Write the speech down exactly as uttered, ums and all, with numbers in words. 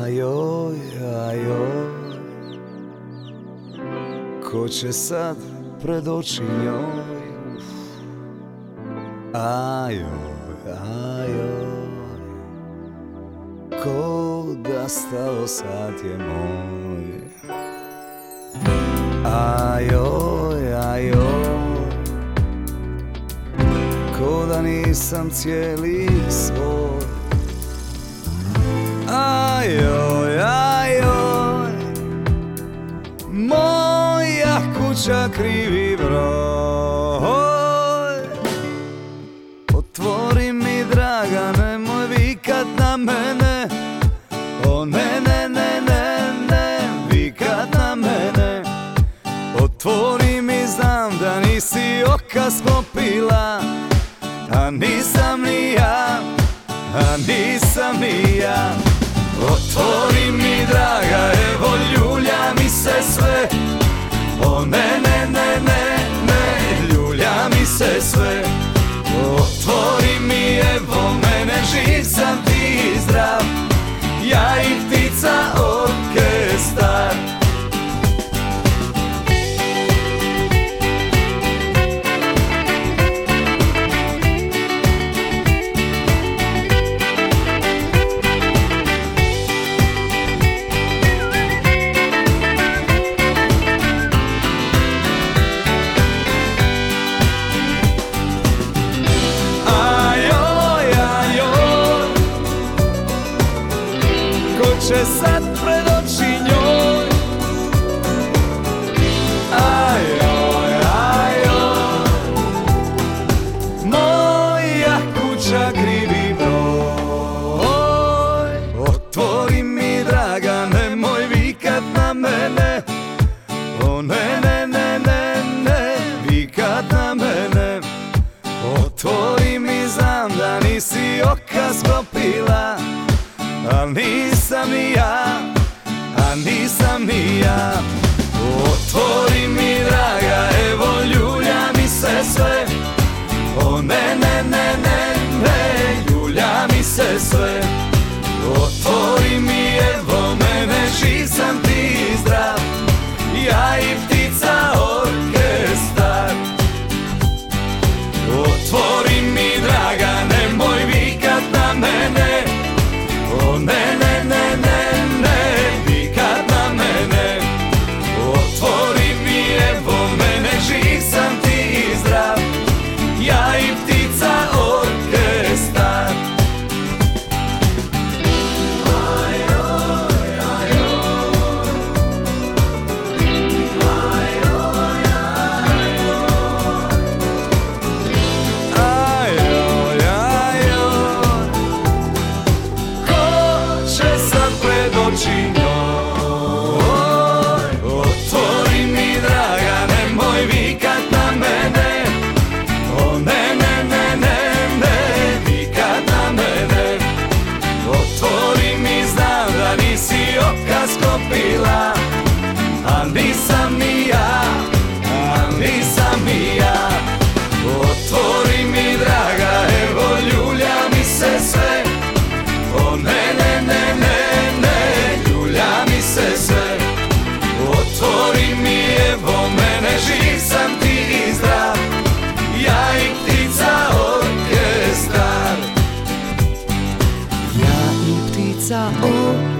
Ajoj, ajoj, ko će sad pred oči njoj? Ajoj, ajoj, ko da stao sat je moj. Ajoj, ajoj, ko da nisam cijeli svoj. Ajoj, ajoj, moja kuća krivi broj. Otvori mi, draga, nemoj vikat na mene. O ne, ne, ne, ne, ne, vikat na mene. Otvori mi, znam da nisi oka sklopila, a nisam ni ja, a nisam ni ja. Otvori mi, draga, evo ljulja mi se sve. O ne, ne, ne, ne, ne, ljulja mi se sve. Otvori mi, evo mene, živ sam ti zdrav, ja i ptica orkestar. Će sad pred oči njoj. Ajoj, ajoj, moja kuća krivi broj. Otvori mi, draga, nemoj vikat na mene. O ne, ne, ne, ne, ne, vikat na mene. Otvori mi, znam da nisi oka sklopila, a nisam ni ja, a nisam ni ja. Otvori mi, draga, evo ljulja mi se sve. O ne, ne, ne, ne, ne, ljulja mi se sve. Otvori mi, evo mene, živ sam ti zdrav, ja i ptica orkestar. Otvori mi, draga, nemoj vikat na mene. O ne, ne, ne, ne, ne, vikat na mene. Otvori mi, evo mene, živ sam ti zdrav, ja i ptica orkestar. Ajoj, ajoj, ajoj, ajoj, ajoj, ko će sad pred oči njoj? Otvori mi, draga, nemoj vikat na mene. O ne, ne, ne, ne, ne, vikat na mene. Otvori mi, znam da nisi oka sklopila, a nisam ni ja, a nisam ni ja. Otvori mi, draga, evo ljulja mi se sve. O ne, ne, ne, ne, ne, ljulja mi se sve. Otvori mi, evo mene, živ sam ti zdrav, ja i ptica orkestar. Ja i ptica orkestar.